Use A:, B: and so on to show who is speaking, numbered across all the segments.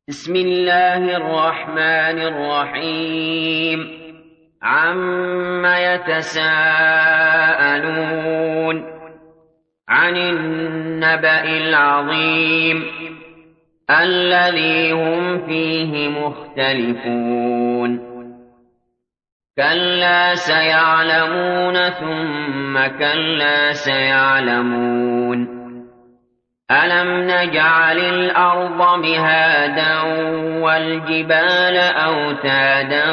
A: بسم الله الرحمن الرحيم. عم يتساءلون عن النبأ العظيم الذي هم فيه مختلفون. كلا سيعلمون ثم كلا سيعلمون. ألم نجعل الأرض مهادا والجبال أوتادا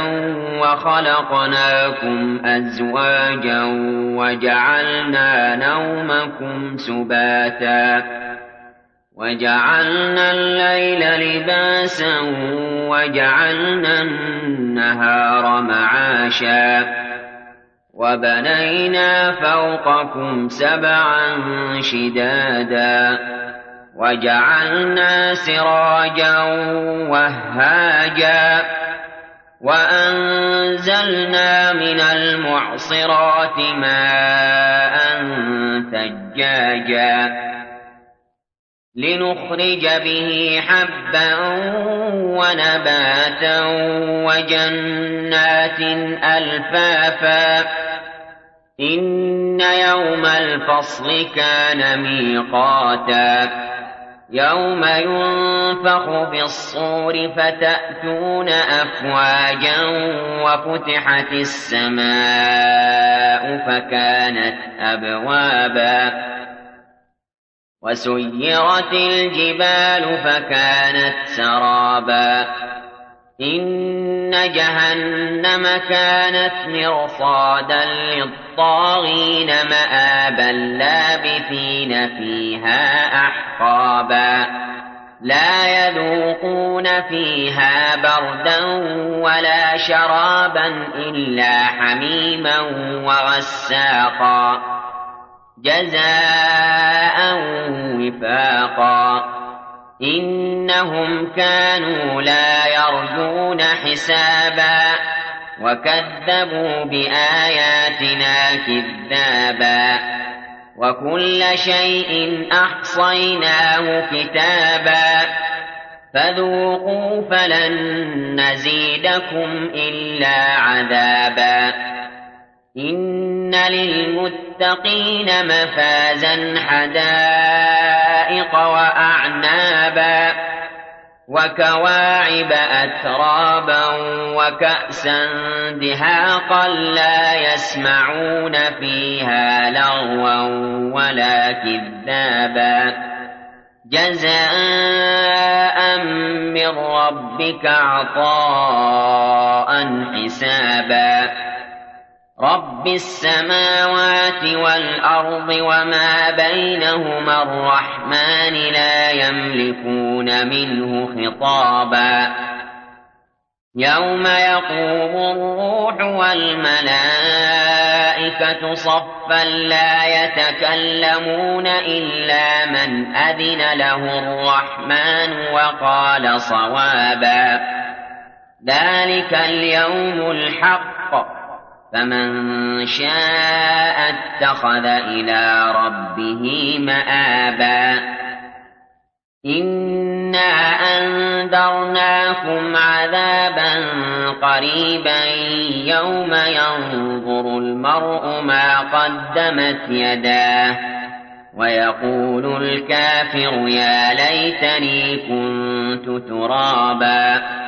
A: وخلقناكم أزواجا وجعلنا نومكم سباتا وجعلنا الليل لباسا وجعلنا النهار معاشا وبنينا فوقكم سبعا شدادا وجعلنا سراجا وهاجا وأنزلنا من المعصرات ماء ثجاجا لنخرج به حبا ونباتا وجنات ألفافا إن يوم الفصل كان ميقاتا يوم ينفخ في الصور فتأتون أفواجا وفتحت السماء فكانت أبوابا وسيرت الجبال فكانت سرابا إن جهنم كانت مرصادا للطاغين مآبا لابثين فيها أحقابا لا يذوقون فيها بردا ولا شرابا إلا حميما وغساقا جزاء وفاقا إنهم كانوا لا يرجون حسابا وكذبوا بآياتنا كذابا وكل شيء أحصيناه كتابا فذوقوا فلن نزيدكم إلا عذابا إن للمتقين مفازا حدائق وأعنابا وكواعب أترابا وكأسا دهاقا لا يسمعون فيها لغوا ولا كذابا جزاء من ربك عطاء حسابا رب السماوات والأرض وما بينهما الرحمن لا يملكون منه خطابا يوم يقوم الروح والملائكة صفا لا يتكلمون إلا من أذن له الرحمن وقال صوابا ذلك اليوم الحق فمن شاء اتخذ إلى ربه مآبا إنا أنذرناكم عذابا قريبا يوم ينظر المرء ما قدمت يداه ويقول الكافر يا ليتني كنت ترابا